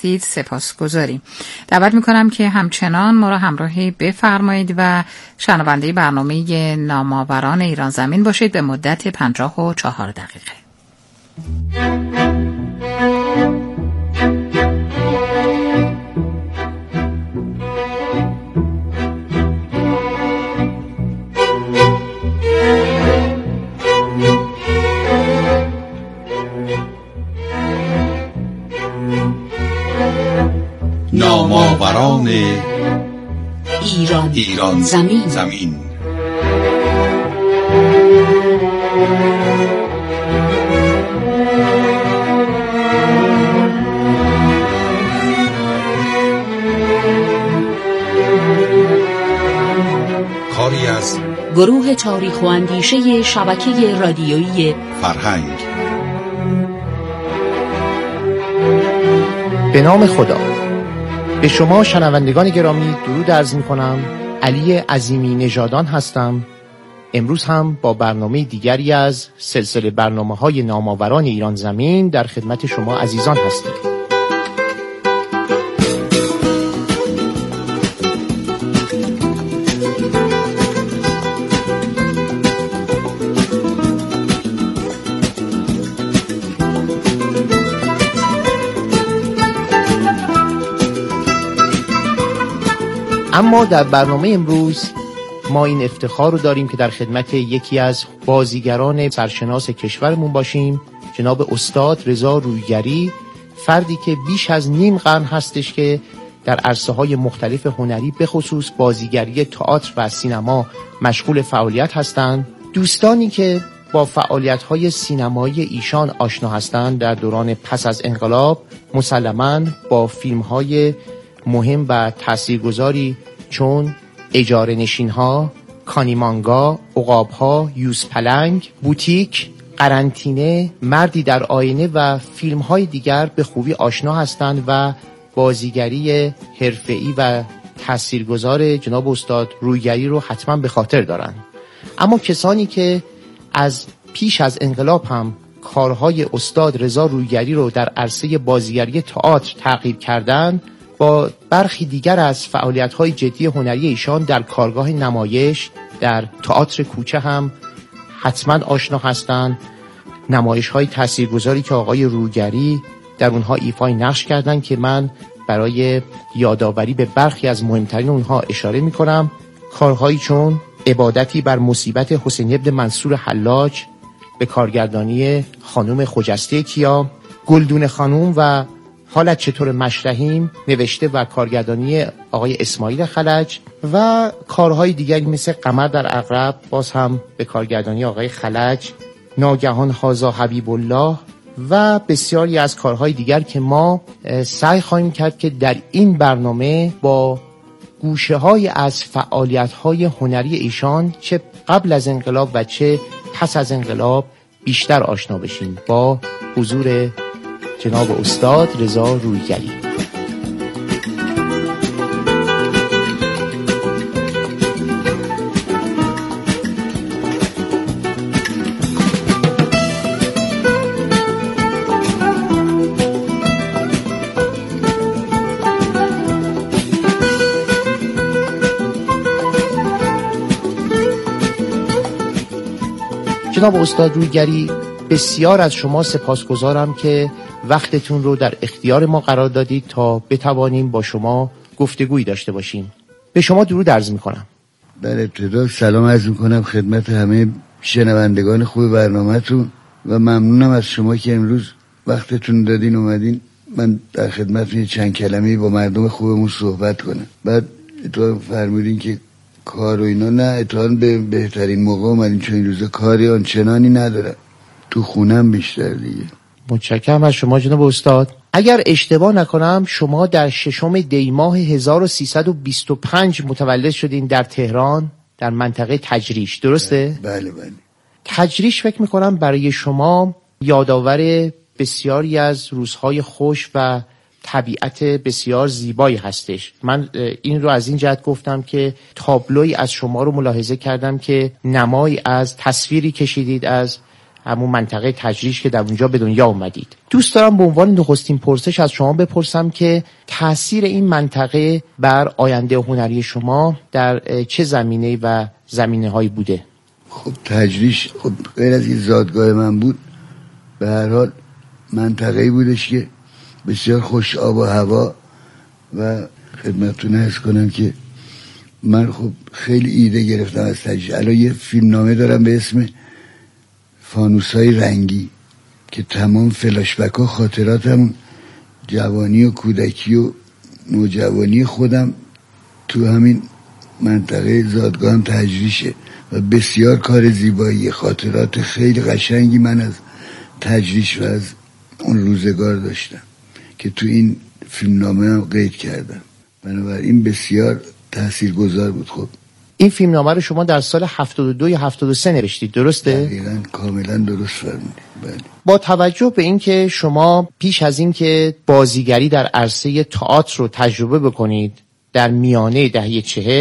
هستید سپاسگزاریم. دعوت میکنم که همچنان ما را همراهی بفرمایید و شنونده برنامه نامآوران ایران زمین باشید به مدت 54 دقیقه. نامآوران ایران زمین کاری از گروه تاریخ و اندیشه شبکه رادیویی فرهنگ. به نام خدا. به شما شنوندگان گرامی درود عرض می‌کنم. علی عظیمی نژادان هستم. امروز هم با برنامه دیگری از سلسله برنامه‌های نامآوران ایران زمین در خدمت شما عزیزان هستیم. اما در برنامه امروز ما این افتخار رو داریم که در خدمت یکی از بازیگران سرشناس کشورمون باشیم، جناب استاد رضا رویگری، فردی که بیش از نیم قرن هستش که در عرصه‌های مختلف هنری به خصوص بازیگری تئاتر و سینما مشغول فعالیت هستند. دوستانی که با فعالیت‌های سینمایی ایشان آشنا هستند در دوران پس از انقلاب مسلماً با فیلم‌های مهم و تاثیرگذاری چون اجاره نشین‌ها، کانیمانگا، عقاب‌ها، یوزپلنگ، بوتیک، قرنطینه، مردی در آینه و فیلم‌های دیگر به خوبی آشنا هستند و بازیگری حرفه‌ای و تاثیرگذار جناب استاد رویگری رو حتما به خاطر دارند. اما کسانی که از پیش از انقلاب هم کارهای استاد رضا رویگری رو در عرصه بازیگری تئاتر تعقیب کردند، با برخی دیگر از فعالیت‌های جدی هنری ایشان در کارگاه نمایش در تئاتر کوچه هم حتما آشنا هستند. نمایش‌های تاثیرگذاری که آقای رویگری در اونها ایفای نقش کردند که من برای یادآوری به برخی از مهمترین اونها اشاره می‌کنم. کارهایی چون عبادتی بر مصیبت حسین ابن منصور حلاج به کارگردانی خانم خجسته کیا، گلدون خانم و حالت چطور مشرحیم نوشته و کارگردانی آقای اسماعیل خلج و کارهای دیگری مثل قمر در عقرب باز هم به کارگردانی آقای خلج، ناگهان هازا حبیب الله و بسیاری از کارهای دیگر که ما سعی خواهیم کرد که در این برنامه با گوشه‌های از فعالیت‌های هنری ایشان چه قبل از انقلاب و چه پس از انقلاب بیشتر آشنا بشیم. با حضور جناب استاد رضا رویگری. جناب استاد رویگری، بسیار از شما سپاسگزارم که وقتتون رو در اختیار ما قرار دادید تا بتوانیم با شما گفتگویی داشته باشیم. به شما درود عرض میکنم. در ابتدا سلام عرض میکنم خدمت همه شنوندگان خوب برنامه‌تون و ممنونم از شما که امروز وقتتون دادین اومدین من در خدمتتون چند کلمه‌ای با مردم خوبمون صحبت کنم. بعد تو فرمودین که کار و اینا، نه اتفاقاً به بهترین موقع اومدین چون این روزا کاری آنچنانی ندارم، تو خونم بیشتر دیگه. متشکرم از شما جناب استاد. اگر اشتباه نکنم شما در 6 دی ماه 1325 متولد شدین در تهران در منطقه تجریش، درسته؟ بله. تجریش فکر میکنم برای شما یادآور بسیاری از روزهای خوش و طبیعت بسیار زیبایی هستش. من این رو از این جهت گفتم که تابلوی از شما رو ملاحظه کردم که نمایی از تصویری کشیدید از همون منطقه تجریش که در اونجا به دنیا اومدید. دوست دارم به عنوان نخستین پرسش از شما بپرسم که تأثیر این منطقه بر آینده هنری شما در چه زمینه و زمینه‌هایی بوده؟ خب تجریش خب غیر از این زادگاه من بود، به هر حال منطقه‌ای بودش که بسیار خوش آب و هوا و خدمتتون عرض کنم که من خب خیلی ایده گرفتم از تجریش. الان یه فیلمنامه دارم به اسم فانوس‌های رنگی که تمام فلاشبک ها خاطراتم جوانی و کودکی و نوجوانی خودم تو همین منطقه زادگاهم تجریشه و بسیار کار زیبایی، خاطرات خیلی قشنگی من از تجریش و از اون روزگار داشتم که تو این فیلمنامه هم قید کردم. بنابراین بسیار تاثیرگذار بود. خب این فیلمنامه رو شما در سال 72 یا 73 نوشتید، درسته؟ دقیقاً کاملا درست فرمودید. بله. با توجه به اینکه شما پیش از این که بازیگری در عرصه تئاتر رو تجربه بکنید در میانه دهه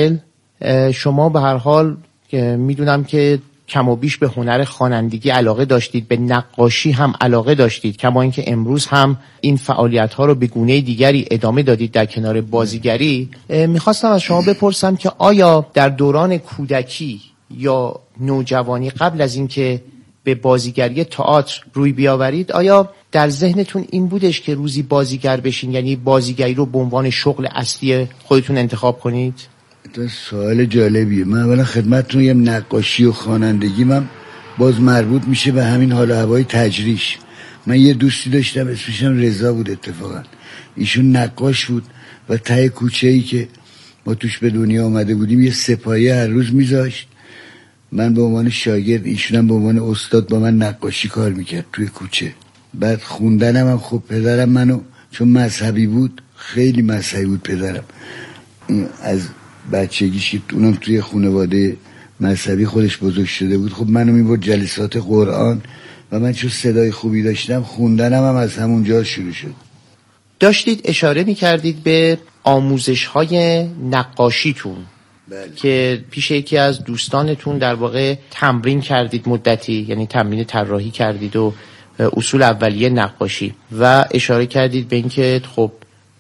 40، شما به هر حال میدونم که کم و بیش به هنر خوانندگی علاقه داشتید، به نقاشی هم علاقه داشتید، کما اینکه امروز هم این فعالیت‌ها رو به گونه دیگری ادامه دادید در کنار بازیگری. میخواستم از شما بپرسم که آیا در دوران کودکی یا نوجوانی قبل از اینکه به بازیگری تئاتر روی بیاورید، آیا در ذهنتون این بودش که روزی بازیگر بشین، یعنی بازیگری رو به عنوان شغل اصلی خودتون انتخاب کنید؟ تو سوال جالبیه. من اولا خدمتتون میگم نقاشی و خوانندگی من باز مربوط میشه به همین حال و هوای تجریش. من یه دوستی داشتم اسمش هم رضا بود، اتفاقا ایشون نقاش بود و ته کوچه‌ای که ما توش به دنیا آمده بودیم یه سپایه هر روز میذاشت. من به عنوان شاگرد، ایشون هم به عنوان استاد با من نقاشی کار میکرد توی کوچه. بعد خوندنم هم خب پدرم منو چون مذهبی بود، خیلی مذهبی بود پدرم، از بچگیش اونم توی خانواده مذهبی خودش بزرگ شده بود، خب منو میبرد جلسات قرآن و من چون صدای خوبی داشتم خوندنم هم از همونجا شروع شد. داشتید اشاره میکردید به آموزش‌های نقاشیتون. بله. که پیش یکی از دوستانتون در واقع تمرین کردید مدتی، یعنی تمرین طراحی کردید و اصول اولیه نقاشی، و اشاره کردید به اینکه خب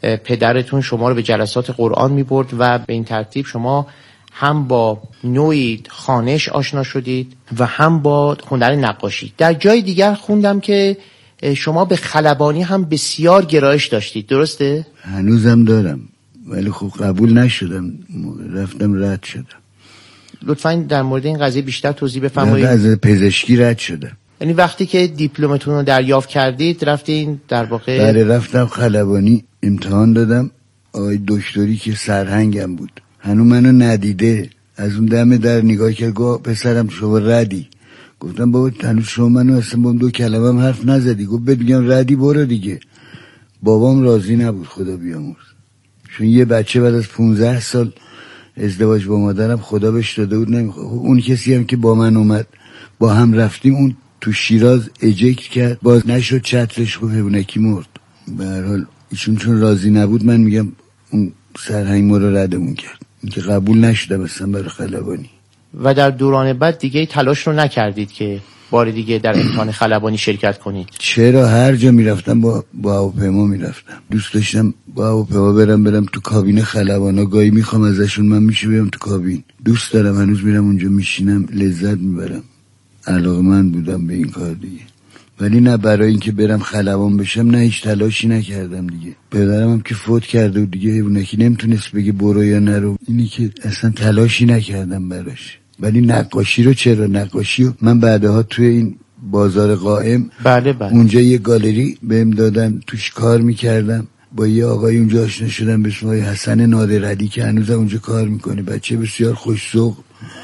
پدرتون شما رو به جلسات قرآن میبرد و به این ترتیب شما هم با نوعی خوانش آشنا شدید و هم با هنر نقاشی. در جای دیگر خوندم که شما به خلبانی هم بسیار گرایش داشتید، درسته؟ هنوزم دارم ولی خب قبول نشدم، رفتم رد شدم. لطفاً در مورد این قضیه بیشتر توضیح بفرمایید. از پزشکی رد شدم. یعنی وقتی که دیپلمتون رو دریافت کردید رفتین در واقع؟ بله رفتم خلبانی امتحان دادم. آقای دکتری که سرهنگم بود هنوز منو ندیده، از اون دم در نگاه کرد، گفت پسرم شما ردی. گفتم بابا هنوز شما منو اصلا با 2 کلمه هم حرف نزدی. گفت بگم ردی برو دیگه. بابام راضی نبود خدا بیامرز، چون یه بچه بعد از 15 سال ازدواج با مادرم خدا بهش داده بود نمیخواد. اون کسی هم که با من اومد با هم رفتیم اون تو شیراز اجکت کرد، باز نشد چترش خب حیوانکی مرد. به هر حال ایشون چون راضی نبود من میگم اون سرهنگ ما رو ردمون کرد، اینکه قبول نشدم اصلا برای خلبانی. و در دوران بعد دیگه تلاش رو نکردید که بار دیگه در امتحان خلبانی شرکت کنید؟ چرا، هر جا میرفتم با هواپیما میرفتم. دوست داشتم با هواپیما برم تو کابین خلبانا، گاهی میخوام ازشون من میشه بیام تو کابین. دوست دارم، هنوز میرم اونجا میشینم لذت میبرم. علاقه‌مند بودم به این کار دیگه، ولی نه برای اینکه برم خلبان بشم نه هیچ تلاشی نکردم دیگه. پدرم هم که فوت کرده و دیگه حیوانکی نمیتونست بگه برو یا نرو، اینی که اصلا تلاشی نکردم براش. ولی نقاشی رو چرا، نقاشی رو من بعدها توی این بازار قائم بله اونجا یه گالری بهم دادن، توش کار میکردم. با یه آقای اونجا آشنا شدم به اسم حسن نادرعلی که هنوز اونجا کار میکنه، بچه بسیار خوش‌ذوق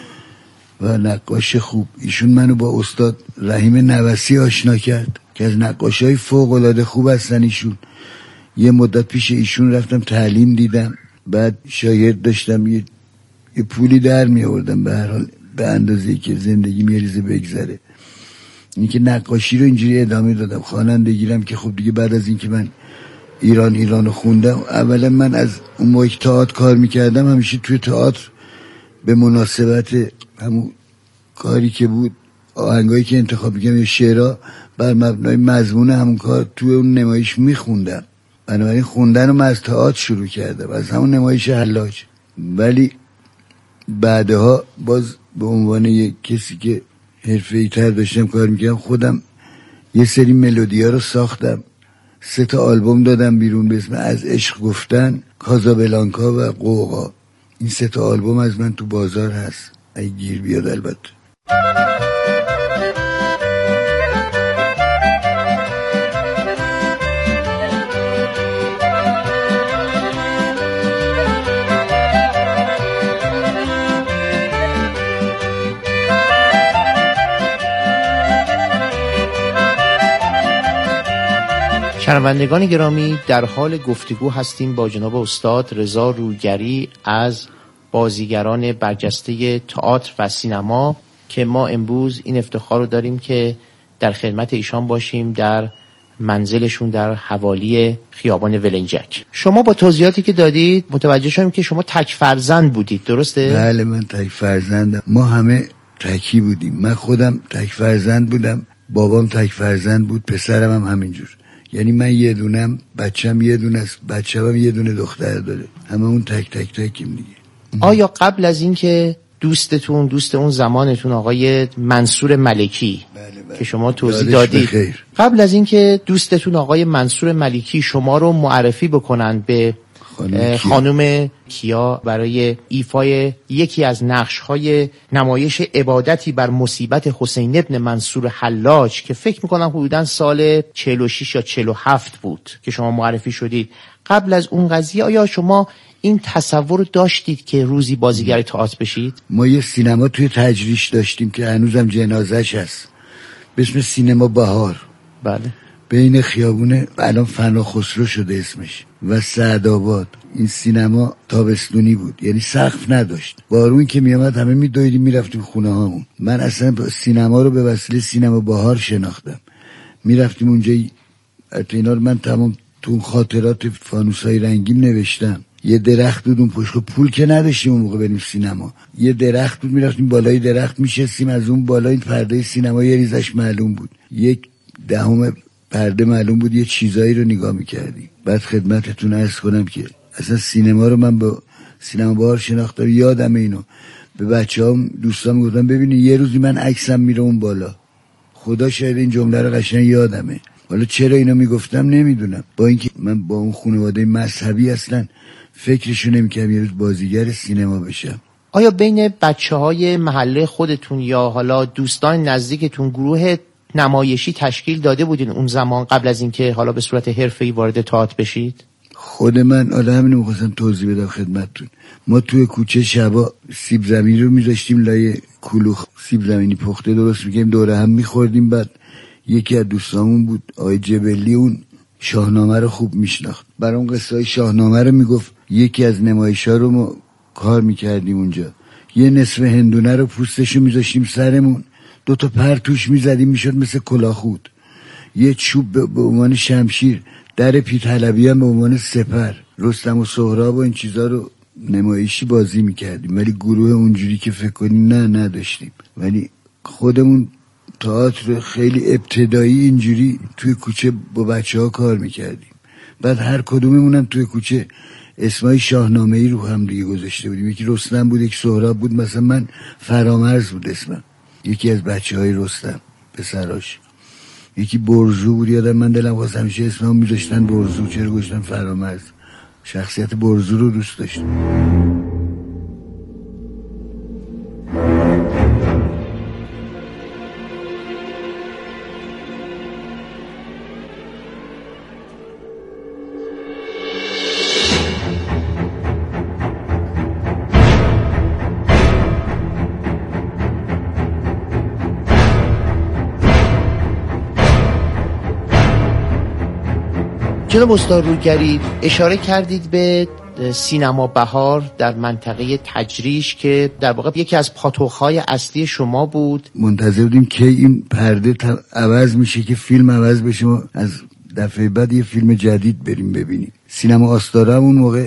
و نقاش خوب. ایشون منو با استاد رحیم نوسی آشنا کرد که از نقاشای فوق‌العاده خوب هستن ایشون. یه مدت پیش ایشون رفتم تعلیم دیدم، بعد شاگرد داشتم، یه پولی در می آوردم به هر حال به اندازه‌ای که زندگی میریزه بگذره. این که نقاشی رو اینجوری ادامه دادم. خوانندگیرم که خب دیگه بعد از این که من ایرانو خوندم، اولا من از اون موقع که تئاتر کار میکردم همیشه توی تئاتر به مناسبت همون کاری که بود آهنگایی که انتخاب می‌کردم یا شعرها بر مبنای مضمون همون کار توی اون نمایش میخوندم. بنابراین خوندن رو من از تئاتر شروع کردم، از همون نمایش حلاج. ولی بعدها باز به عنوان یک کسی که حرفه‌ای‌تر داشتم کار میکردم، خودم یه سری ملودی‌ها رو ساختم، 3 آلبوم دادم بیرون به اسم از عشق گفتن، کازابلانکا و قوقا. این 3 آلبوم از من تو بازار هست اگه گیر بیاد البته. شنوندگان گرامی، در حال گفتگو هستیم با جناب استاد رضا رویگری از بازیگران برجسته تئاتر و سینما که ما امروز این افتخار رو داریم که در خدمت ایشان باشیم در منزلشون در حوالی خیابان ولنجک. شما با توضیحاتی که دادید متوجه شدیم که شما تک فرزند بودید، درسته؟ بله، من تک فرزندم. ما همه تکی بودیم. من خودم تک فرزند بودم، بابام تک فرزند بود، پسرم هم همینجور. یعنی من یه دونم، بچم یه دونه است، بچه‌م یه دونه دختر داره. هممون تک تکیم دیگه. آیا قبل از این که دوست اون زمانتون آقای منصور ملکی که شما توضیح دادید، قبل از این که دوستتون آقای منصور ملکی شما رو معرفی بکنن به خانم کیا برای ایفای یکی از نقش‌های نمایش عبادتی بر مصیبت حسین ابن منصور حلاج که فکر می‌کنم حدوداً سال 46 یا 47 بود که شما معرفی شدید، قبل از اون قضیه آیا شما این تصور داشتید که روزی بازیگر تئاتر بشید؟ ما یه سینما توی تجریش داشتیم که هنوزم جنازش هست به اسم سینما بهار. بله. بین خیابونه الان فنا خسرو شده اسمش و سعدآباد. این سینما تابستونی بود، یعنی سقف نداشت. بارون که میامد همه میدویدیم میرفتیم خونه هامون. من اصلا سینما رو به وسیله سینما بهار شناختم. میرفتیم اونجا. اینا رو من تمام تو خاطرات فانوسای رنگیم نوشتم. یه درخت بود اون پشت، پول که نداشتیم اون موقع بریم سینما. یه درخت بود، میرفتیم بالای درخت میشستیم، از اون بالا این پرده سینما یه ریزش معلوم بود، 1/10 پرده معلوم بود، یه چیزایی رو نگاه میکردیم. بعد خدمتتون عرض کنم که اصلا سینما رو من با سینما بهار شناختم. یادم اینو به بچه‌هام دوستام گفتم ببینید یه روزی من عکسم میره اون بالا. خدا شاید این جمله رو قشنگ یادمه. حالا چرا اینو میگفتم نمیدونم، با اینکه من با اون خانواده مذهبی اصلا فکرشو نمیکردم یه روز بازیگر سینما بشم. آیا بین بچه‌های محله خودتون یا حالا دوستان نزدیکتون گروه نمایشی تشکیل داده بودین اون زمان قبل از اینکه حالا به صورت حرفه‌ای وارد تئاتر بشید؟ خود من حالا همینو می‌خواستم توضیح بدم خدمتتون. ما توی کوچه شبا سیب زمینی رو می‌ذاشتیم لای کلوخ، سیب زمینی پخته درست می‌کردیم، دوره هم می‌خوردیم. بعد یکی از دوستامون بود آقای جبلی، اون شاهنامه رو خوب میشناخت، برام قصه‌های شاهنامه رو میگفت. یکی از نمایش‌ها رو ما کار می‌کردیم اونجا. یه نصف هندونه رو پوستشو می‌ذاشتیم سرمون، 2 تا پر توش می‌زدیم، میشد مثل کلاهخود. یه چوب به عنوان شمشیر، در پیت حلبی هم به عنوان سپر. رستم و سهراب و این چیزا رو نمایشی بازی می‌کردیم، ولی گروه اونجوری که فکر کنیم نداشتیم. ولی خودمون تئاتر خیلی ابتدایی اینجوری توی کوچه با بچه‌ها کار می‌کردیم. بعد هر کدوممون هم توی کوچه اسمای شاهنامه‌ای رو هم دیگه گذاشته بودیم. یکی رستم بود، یکی سهراب بود، مثلا من فرامرز بود اسمم، یکی از بچه‌های رستم پسراش. یکی برزو بود، یادم من دلم خواست همیشه اسمم می‌ذاشتن برزو، چرا گذاشتن فرامرز؟ شخصیت برزو رو دوست داشتم. جناب استاد رویگری، اشاره کردید به سینما بهار در منطقه تجریش که در واقع یکی از پاتوق‌های اصلی شما بود. منتظر بودیم که این پرده عوض میشه که فیلم عوض بشه، ما از دفعه بعد یه فیلم جدید بریم ببینیم. سینما آستاره اون موقع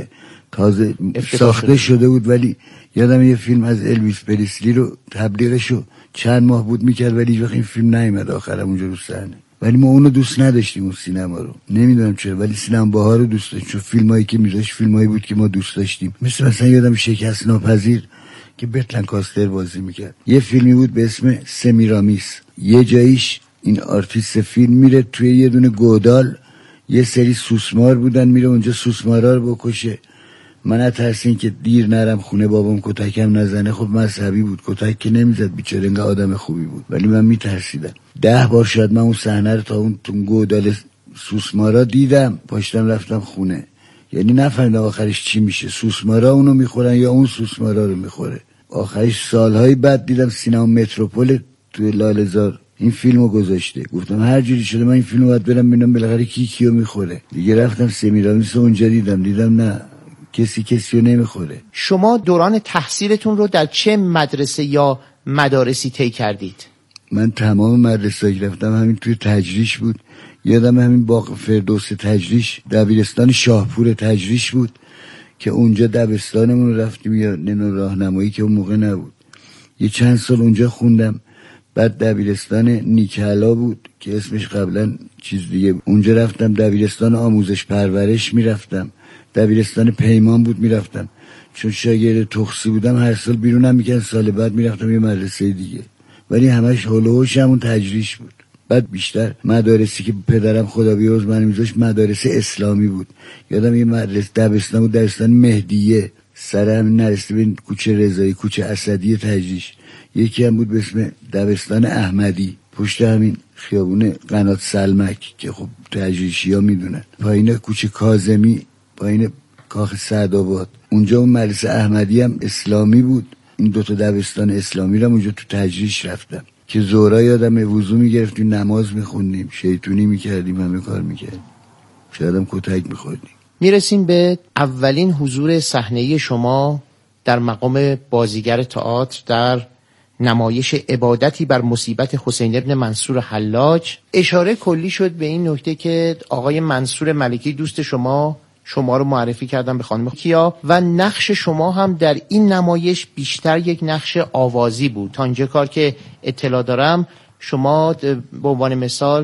تازه ساخته شده بود، ولی یادم یه فیلم از الویس پریسلی رو تبلیغشو چند ماه بود میکرد ولی هیچ وقت این فیلم نیومد آخرام اونجا رو صحنه. ولی ما اونو دوست نداشتیم اون سینما رو، نمیدونم چرا، ولی سینما بهار رو دوست داشتیم چون فیلمایی که میذاشت فیلمایی بود که ما دوست داشتیم. مثلا یادم شکست ناپذیر که بتلن کاستر بازی میکرد، یه فیلمی بود به اسم سمیرامیس. یه جاییش این آرتیست فیلم میره توی یه دونه گودال، یه سری سوسمار بودن، میره اونجا سوسمارا رو بکشه. من نترسین که دیر نرم خونه بابام کتکم نزنه. خب مذهبی بود، کتک که نمیزد بیچاره، انگار آدم خوبی بود، ولی من میترسیدم. 10 بار شاید من اون صحنه رو تا اون گودال سوسمارا دیدم، پاشتم رفتم خونه. یعنی نفهمیدم آخرش چی میشه، سوسمارا اونو میخورن یا اون سوسمارا رو میخوره. آخرش سالهای بعد دیدم سینما متروپول توی لاله‌زار این فیلمو گذاشته. گفتم هر جوری شده من این فیلمو باید برم ببینم بالاخره کی کیو میخوره. دیگه رفتم سمیرامیس اونجا دیدم نه، کسی رو نمیخوره. شما دوران تحصیلتون رو در چه مدرسه یا مدارسی طی کردید؟ من تمام مدرسه‌ای که رفتم همین توی تجریش بود. یادم همین باغ فردوس تجریش، دبیرستان شاهپور تجریش بود که اونجا دبستانمون رو رفتیم یا راهنمایی که اون موقع نبود. یه چند سال اونجا خوندم. بعد دبیرستان نیکعلا بود که اسمش قبلا چیز دیگه، اونجا رفتم. دبیرستان آموزش پرورش میرفتم. دبیرستان پیمان بود میرفتم، چون شاگرد تخصی بودم هر سال بیرونم میکرد، سال بعد میرفتم یه مدرسه دیگه، ولی همش هولوش همون تجریش بود. بعد بیشتر مدارسی که پدرم خدا بیامرز من میذاشت مدارس اسلامی بود. یادم یه مدرسه دبستان بود، دبستان مهدیه، سر همین نرسته به کوچه رضایی، کوچه اسدی تجریش. یکی هم بود به اسم دبستان احمدی، پشت همین خیابون قنات سلمک که خب تجریشی ها میدونن، پایین کوچه کاظمی، پایین کاخ سعدآباد. اونجا اون مدرسه احمدی هم اسلامی بود. این دوتا دبستان اسلامی رو اونجا تو تجریش رفتم که ظهرا یادم وضو میگرفتیم، نماز میخوندیم، شیطونی میکردیم، همه کار میکردیم، شایدم کتک میخوردیم. میرسیم به اولین حضور صحنه‌ای شما در مقام بازیگر تئاتر در نمایش عبادتی بر مصیبت حسین ابن منصور حلاج. اشاره کلی شد به این نکته که آقای منصور ملکی دوست شما رو معرفی کردن به خانم کیا و نقش شما هم در این نمایش بیشتر یک نقش آوازی بود. تا اینجا کار که اطلاع دارم شما به عنوان مثال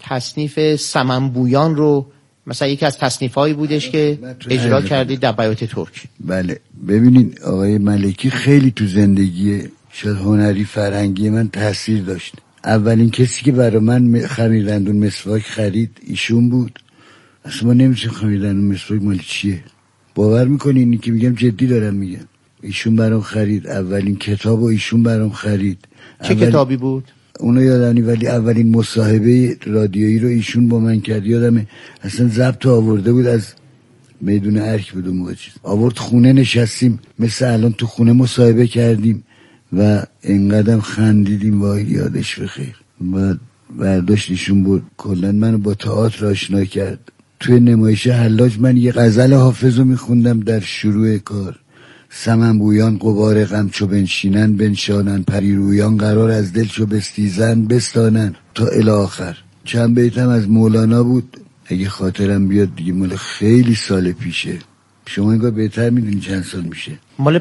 تصنیف سمنبویان رو مثلا یکی از تصنیف‌هایی بودش که اجرا کردید در بیات ترک. بله ببینید آقای ملکی خیلی تو زندگی شاید هنری فرهنگی من تاثیر داشت. اولین کسی که برای من خمیردندون مسواک خرید ایشون بود. اصلا ما نمیشه خمیردندون مسواک مال چیه، باور میکنی اینی که میگم جدی دارم میگم. ایشون برام خرید، اولین کتابو ایشون برام خرید. چه کتابی بود؟ اونو یادم نی، ولی اولین مصاحبه رادیویی رو ایشون با من کرد. یادمه اصلا ضبط آورده بود از میدون ارک بود اون موقع، چیز آورد خونه، نشستیم مثل الان تو خونه مصاحبه کردیم و انقدرم خندیدیم وای یادش بخیر. و برداشت ایشون بود کلا منو با تئاتر آشنا کرد. توی نمایش حلاج من یه غزل حافظ رو میخوندم در شروع کار. سمنبویان غبار غم چو بنشینن بنشانن، پریرویان قرار از دل چو بستیزن بستانن، تا الی آخر. چند بیتم از مولانا بود اگه خاطرم بیاد دیگه، مال خیلی سال پیشه. شما انگار بهتر میدونی چند سال میشه. مال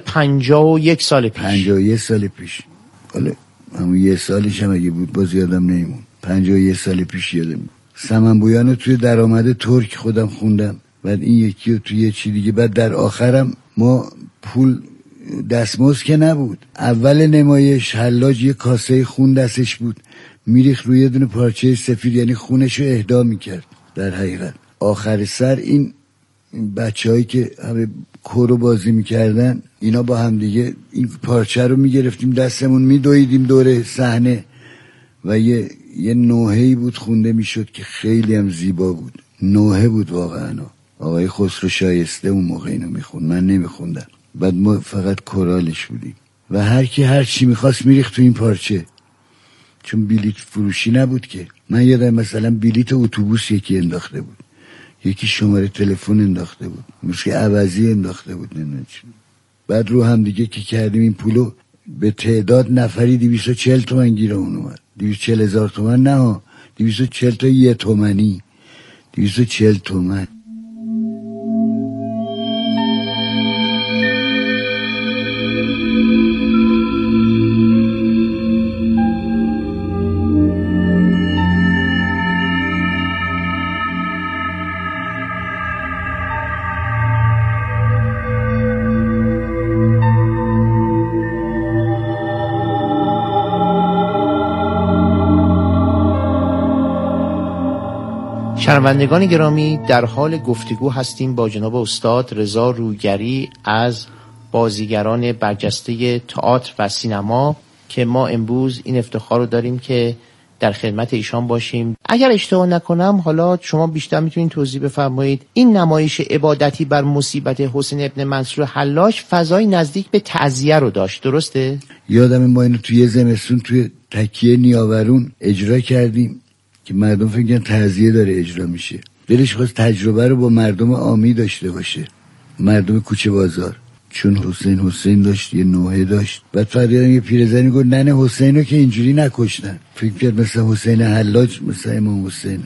51 سال پیش. 51 سال پیش. حالا همون یه سالش هم اگه بود باز یادم نمیمون. 51 سال پیش یادم. سمنبویان رو توی درآمد ترک خودم خوندم، بعد این یکی رو توی یه چی دیگه. بعد در آخرم ما پول دستمزد که نبود، اول نمایش حلاج یه کاسه خون دستش بود، میریخت روی یه دونه پارچه سفید، یعنی خونشو اهدا میکرد. در حقیقت آخر سر این بچه‌هایی که همه کورو بازی میکردن اینا با هم دیگه این پارچه رو میگرفتیم دستمون میدویدیم دور صحنه و یه نوحه‌ای بود خونده میشد که خیلی هم زیبا بود. نوحه بود واقعا. آقای خسرو شایسته اون موقع اینو میخوند، من نمیخوندم. بعد ما فقط کورالش بودیم و هر کی هر چی میخواست میریخت تو این پارچه، چون بلیت فروشی نبود که. من یادم مثلا بلیت اتوبوس یکی انداخته بود، یکی شماره تلفن انداخته بود، موشی عوضی انداخته بود، نمیدونم چی. بعد رو هم دیگه که کردیم این پولو به تعداد نفری 240 تومن گیر اون اومد. 240,000 تومن نه ها، 240 تا یه تومنی، 240 تومن. شنوندگان گرامی، در حال گفتگو هستیم با جناب استاد رضا رویگری از بازیگران برجسته تئاتر و سینما که ما امروز این افتخار رو داریم که در خدمت ایشان باشیم. اگر اشتباه نکنم حالا شما بیشتر میتونید توضیح بفرمایید، این نمایش عبادتی بر مصیبت حسین ابن منصور حلاج فضای نزدیک به تعزیه رو داشت، درسته؟ یادم ما اینو توی زمستون توی تکیه نیاورون اجرا کردیم که مردم فکر کنن تعزیه داره اجرا میشه. دلش خواست تجربه رو با مردم عامی داشته باشه، مردم کوچه بازار، چون حسین داشت، یه نوحه داشت. بعد فریدن یه پیرزنی گفت نه حسین رو که اینجوری نکشتن، فکر کرد مثلا حسین حلاج مثلا امام حسین.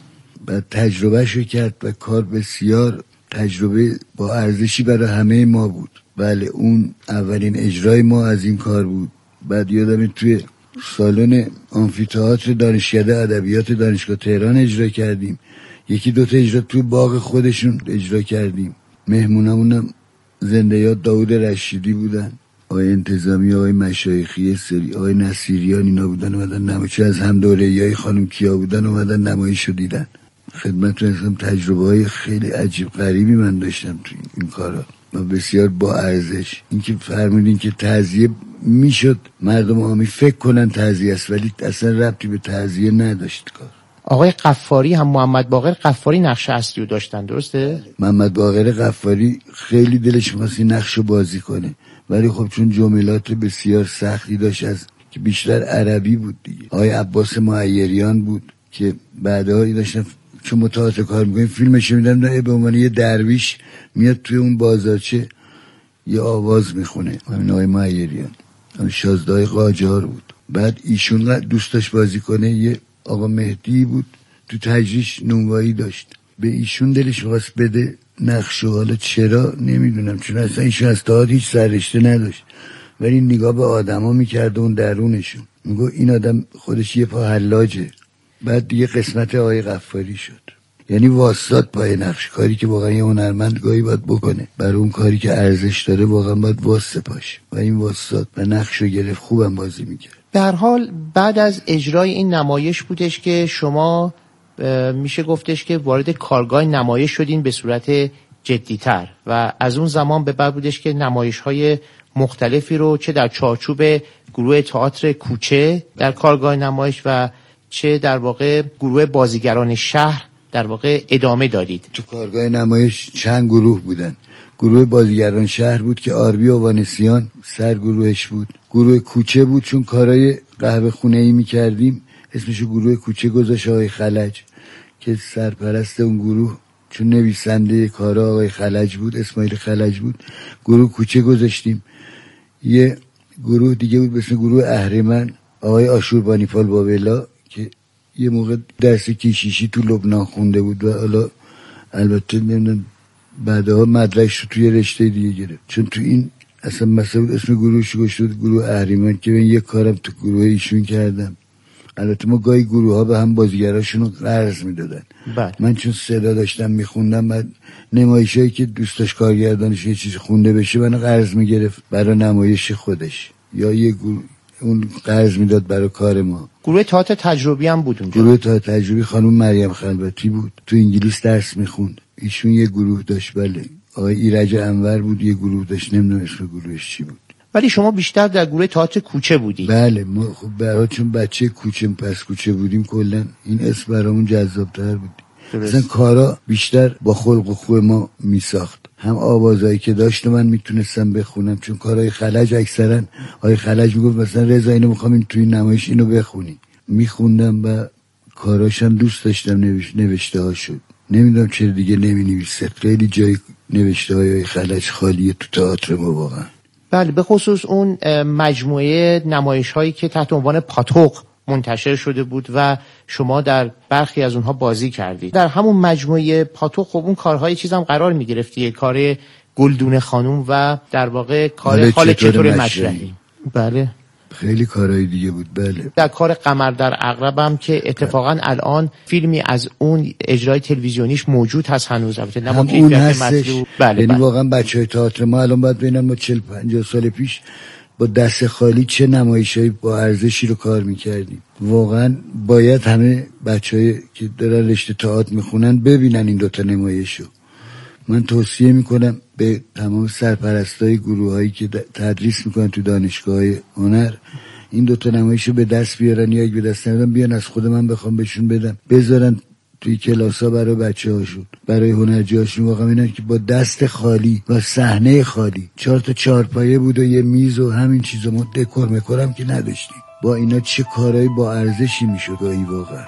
بعد تجربهش رو کرد و کار بسیار تجربه با ارزشی برای همه ما بود. بله اون اولین اجرای ما از این کار بود. بعد یادم توی سالن آمفی‌تئاتر دانشکده ادبیات دانشگاه تهران اجرا کردیم، یکی دوتا اجرا توی باغ خودشون اجرا کردیم. مهمونمونم زنده یاد داود رشیدی بودن، آقای انتظامی، آقای مشایخی سری، آقای نصیریان اینا بودن اومدن نمایش، از هم دوره‌ای خانم کیا بودن اومدن نمایشو دیدن. خدمتتون هستم. تجربه‌های خیلی عجیب غریبی من داشتم تو این کارا و بسیار با ارزش. اینکه فرمودین که تعزیه میشد مردم عامی فکر کنن تعزیه است ولی اصلا ربطی به تعزیه نداشت کار. آقای قفاری هم محمد باقر قفاری نقش اصلی رو داشتن، درسته؟ محمد باقر قفاری خیلی دلش می‌خواست این نقش رو بازی کنه ولی خب چون جملات بسیار سختی داشت از که بیشتر عربی بود دیگه. آقای عباس معیریان بود که بعدها داشتن چون متئاتر کار می‌کنیم فیلمش می‌دیدم به عنوان یه درویش میاد توی اون بازارچه یه آواز میخونه. همین آقای معیریان شازده قاجار بود. بعد ایشون دوست داشت بازی کنه، یه آقا مهدی بود تو تجریش نونوایی داشت، به ایشون دلش می‌خواست بده نقشو. حالا چرا نمیدونم، چون اصلا ایشون از تئاتر هیچ سررشته نداشت ولی نگاه به آدما میکرد اون درونشون، میگو این آدم خودش یه پا حلاجه. بعد دیگه قسمت آقای غفاری شد، یعنی واسطات پای نقش، کاری که واقعا یه هنرمند گاهی باید بکنه برای اون کاری که ارزش داره واقعا باید واسطه پاشه و این واسطات و نقشو گرفت، خوبم بازی میکرد. به هر حال بعد از اجرای این نمایش بودش که شما میشه گفتش که وارد کارگاه نمایش شدین به صورت جدی‌تر و از اون زمان به بعد بودش که نمایش‌های مختلفی رو چه در چارچوب گروه تئاتر کوچه در کارگاه نمایش و چه در واقع گروه بازیگران شهر در واقع ادامه دادید. تو کارگاه نمایش چند گروه بودن. گروه بازیگران شهر بود که آربی اوانسیان سرگروهش بود. گروه کوچه بود چون کارهای قهوه خونه‌ای می‌کردیم اسمشو گروه کوچه گذاشت آقای خلج که سرپرست اون گروه چون نویسنده کارا آقای خلج بود، اسماعیل خلج بود، گروه کوچه گذاشتیم. یه گروه دیگه بود به اسم گروه اهریمن آقای آشوربانیپال بابلا که یه موقع درس کیشیشی تو لبنان خونده بود و حالا البته نمیدونم بعدها مدرکش رو توی رشته دیگه گرفت، چون تو این اصلا مثلا بود اسم گروهش گذاشته بود گروه اهریمن که من یه کارم تو گروه ایشون کردم. البته ما گاهی گروه ها به هم بازیگراشون رو قرض میدادن. من چون صدا داشتم میخوندم بعد نمایشایی که دوستاش کارگردانش یه چیز خونده بشه من قرض میگرفت برای نمایش خودش یا یه گروه اون قرض میداد برای کار ما. گروه تئاتر تجربی هم بود اونجا. گروه تئاتر تجربی خانم مریم خلوتی بود، تو انگلیس درس میخوند. ایشون یه گروه داشت. بله آقای ایرج انور بود یه گروه داشت، نمیدونم اسم گروهش چی بود. ولی شما بیشتر در گروه تئاتر کوچه بودی. بله ما خب برای چون بچه کوچه پس کوچه بودیم کلا این اسم برامون جذاب‌تر بود. مثلا کارا بیشتر با خلق و خو ما میساخت، هم آوازایی که داشت من میتونستم بخونم چون کارهای خلج اکثرا آقای خلج میگفت مثلا رضا اینو میخوام این توی نمایش اینو بخونی، میخوندم و کاراشم دوست داشتم. نوشته ها شد، نمیدونم چرا دیگه نمینویسه، خیلی جای نوشته های خلج خالیه تو تئاتر ما واقعا. بله به خصوص اون مجموعه نمایش هایی که تحت عنوان پاتوق منتشر شده بود و شما در برخی از اونها بازی کردید. در همون مجموعه پاتوق خب اون کارهای چیزام قرار میگرفتی، کار گلدون خانوم و در واقع کار حال چطور مشرحی. بله خیلی کارهای دیگه بود. بله در کار قمر در عقربم که اتفاقا الان فیلمی از اون اجرای تلویزیونیش موجود هست هنوز، البته نه با کیفیت مطلوب. بله یعنی واقعا بچهای تئاتر ما الان باید ببینن ما 40-50 سال پیش با دست خالی چه نمایشایی با ارزشی رو کار میکردیم. واقعا باید همه بچه‌ای که دارن رشته تئاتر میخونن ببینن این دوتا نمایشو. من توصیه میکنم به تمام سرپرستای گروهایی که تدریس میکنن تو دانشگاه‌های هنر این دوتا نمایشو به دست بیارن، یا اگه به دست نمیارن بیان از خود من بخوام بهشون بدم، بذارن توی کلاس‌ها برای بچه‌هاشون، برای هنرجوهاشون. واقعا اینن که با دست خالی و صحنه خالی، 4 تا چهارپایه بود و یه میز و همین چیزا، ما دکور مکورم که نداشتیم. با اینا چه کارهای با ارزشی میشد گاهی واقعا.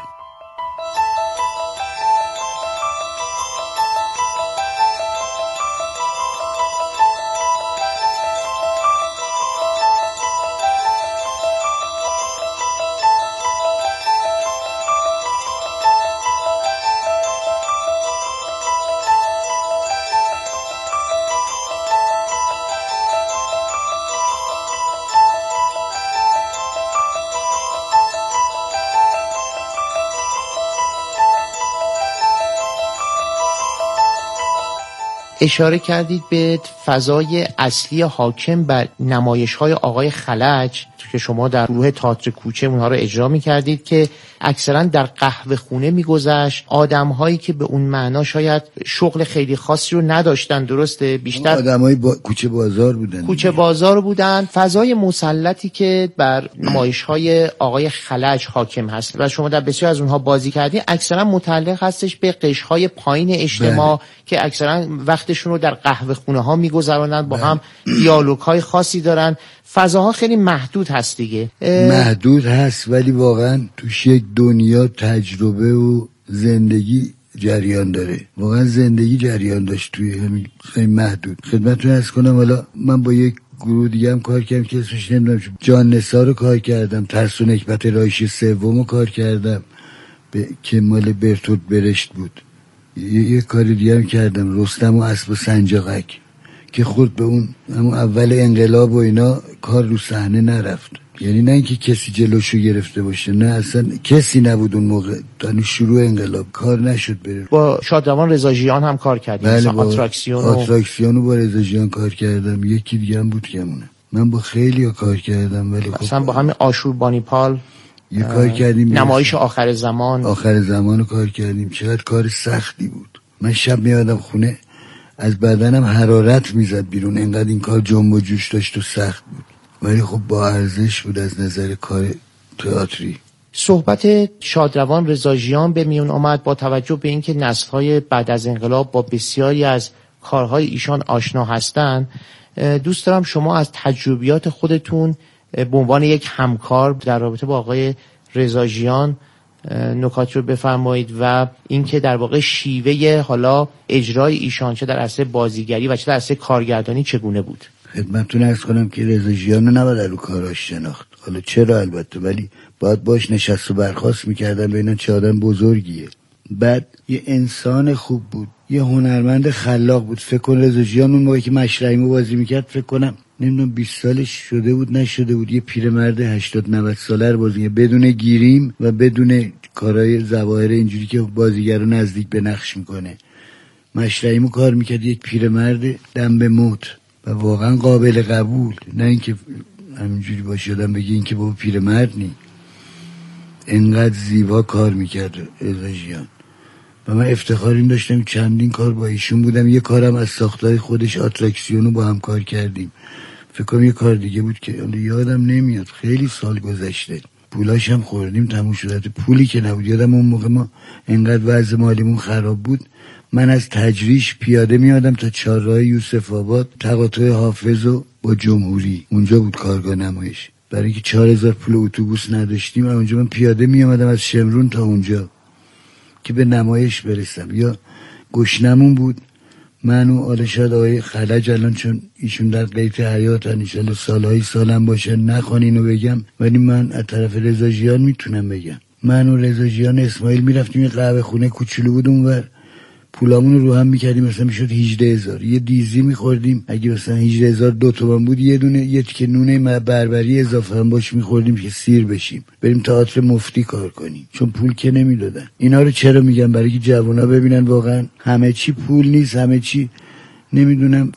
اشاره کردید به فضای اصلی حاکم بر نمایش‌های آقای خلج که شما در گروه تئاتر کوچه اونها رو اجرا می‌کردید، که اکثرا در قهوه خونه می‌گذشت. آدم‌هایی که به اون معنا شاید شغل خیلی خاصی رو نداشتن، درسته؟ بیشتر آدمای کوچه بازار بودن. کوچه بازار بودن. فضای مسلطی که بر نمایش‌های آقای خلج حاکم هست و شما در بسیار از اونها بازی کردید، اکثرا متعلق هستش به قشرهای پایین اجتماع که اکثرا وقتشون رو در قهوه خونه‌ها می‌گذرونن، با هم دیالوگ‌های خاصی دارن. فضاها خیلی محدود هست دیگه. محدود هست ولی واقعا توش یک دنیا تجربه و زندگی جریان داره. واقعا زندگی جریان داشت توی همین خیلی محدود. خدمتتون عرض کنم، حالا من با یک گروه دیگه هم کار کردم که اسمش نمیدونم، جان نثار رو کار کردم، ترس و نکبت رایش سوم رو کار کردم که مال برتولد برشت بود. یه کار دیگه هم کردم، رستم و اسب و سنجاقک، که خود به اون همون اول انقلاب و اینا کار رو صحنه نرفت. یعنی نه اینکه کسی جلوشو گرفته باشه، نه اصلا کسی نبود اون موقع، تا شروع انقلاب کار نشد بره. با شادروان رضا ژیان هم کار کردیم. بله، با آتراکسیون با رضا ژیان کار کردم. یکی دیگه هم بود که من با خیلی کار کردم، ولی خب اصلا با همین آشور بانیپال یه کار کردیم، نمایش آخر زمان رو کار کردیم. چقدر کار سختی بود. من شب میادم خونه از بدنم حرارت میزد بیرون، انقدر این کار جنب و جوش داشت و سخت بود، ولی خب با ارزش بود از نظر کار تئاتری. صحبت شادروان رضا ژیان به میون آمد با توجه به اینکه نسل‌های بعد از انقلاب با بسیاری از کارهای ایشان آشنا هستند. دوست دارم شما از تجربیات خودتون به عنوان یک همکار در رابطه با آقای رضا ژیان نکات رو بفرمایید و اینکه در واقع شیوه حالا اجرای ایشان چه در عرصه بازیگری و چه در عرصه کارگردانی چگونه بود. خدمتتون عرض کنم که رضا ژیان رو نباید رو کاراش شناخت. حالا چرا البته، ولی باید باش نشست و برخاست میکردن، ببینن چه آدم بزرگیه. بعد یه انسان خوب بود، یه هنرمند خلاق بود. فکر کن رضا ژیان اون موقعی که مشرعیمو بازی میکرد، فکر کنم نمیدونم 20 سالش شده بود نشده بود، یه پیرمرد 80-90 ساله رو بازی بدون گیریم و بدون کارهای ظواهر اینجوری که بازیگر رو نزدیک به نقش میکنه. مشرعیمو کار میکرد، یک پیرمرد دم به موت و واقعا قابل قبول، نه اینکه همینجوری باشه آدم بگه اینکه بابا پیرمرد نی. انقدر زیبا کار میکرد رضا ژیان و من افتخار این داشتم چندین کار با ایشون بودم. یه کارم از ساختای خودش آتراکسیونو با هم کار کردیم. فکر کنم یه کار دیگه بود که یادم نمیاد، خیلی سال گذشته. پولاش هم خوردیم تموم شده. پولی که نبود، یادم اون موقع ما انقدر وضع مالیمون خراب بود، من از تجریش پیاده میادم تا چهارراه یوسف آباد، تقاطع حافظ و با جمهوری، اونجا بود کارگاه نمایش. برای اینکه 4000 پول اتوبوس نداشتیم، اونجا من پیاده میامدم از شمرون تا اونجا که به نمایش برسم. یا گشنمون بود من و آل شاید آقای خلج، الان چون ایشون در قید حیاتن انشالله سالهای سالم باشه نخوان اینو بگم، ولی من از طرف رضا ژیان میتونم بگم. من و رضا ژیان اسماعیل میرفتیم یه قهوه خونه کوچولو بود اونور، پولامون رو هم میکردیم، مثلا میشد 18000. یه دیزی میخوردیم، اگه مثلا 18000 2 تومن بود، یه دونه یه تیکه نونه بربری اضافه هم باش میخوردیم که سیر بشیم، بریم تئاتر مفتی کار کنیم، چون پول که نمیدادن. اینا رو چرا میگم؟ برای که جوونا ببینن واقعا همه چی پول نیست، همه چی نمیدونم